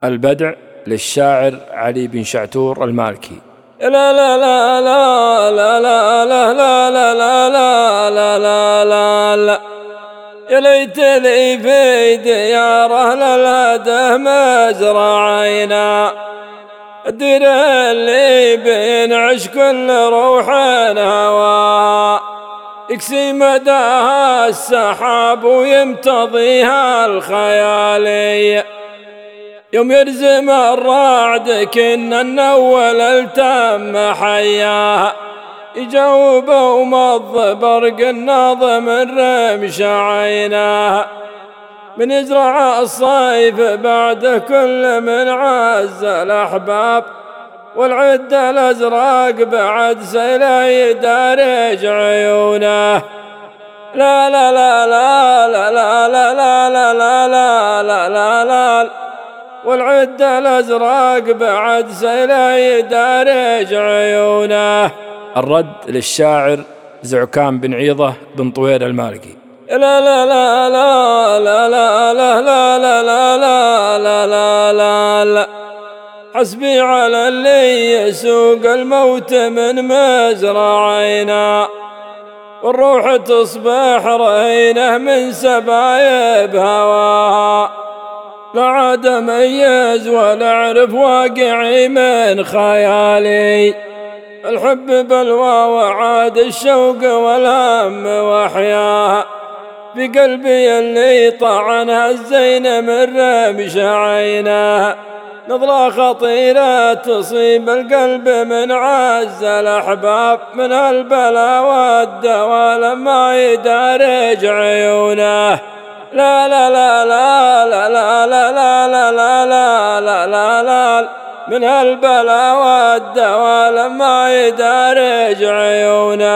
البدع للشاعر علي بن شعتور المالكي. لا لا لا لا لا لا لا لا لا لا لا لا لا لا يا ليت لي في ديار أهل الهدى مزرعينا، الدير اللي بينعش كل روح هواها، يكسي مداها السحاب ويمتضيها الخيالي، يوم يرزم الرعد كنا نول التم حياها، يجاوب ومض برق الناظم الرمش عيناها، من يزرع الصيف بعد كل من عز الأحباب، والعد الأزرق بعد سيله يدارج عيونه. لا لا لا لا لا لا لا لا لا لا لا لا لا والعد الأزرق بعد سيله يدارج عيونه. الرد للشاعر زعكان بن عيضة بن طويل المالكي. لا لا لا لا لا لا لا لا لا لا لا لا لا لا حسبي على اللي يسوق الموت من مزرعينا، والروح تصبح رهينه من سبايب هواها، لا عاد ميز ولا اعرف واقعي من خيالي، الحب بلوى وعاد الشوق والهم وحياها، في قلبي اللي طعنها الزين من رمش عينها، نظرة خطيرة تصيب القلب من عز الأحباب، من البلا والدواء لما يدارج عيونه. لا لا لا لا لا لا لا لا لا لا لا لا لا من البلا والدواء لما يدارج عيونه.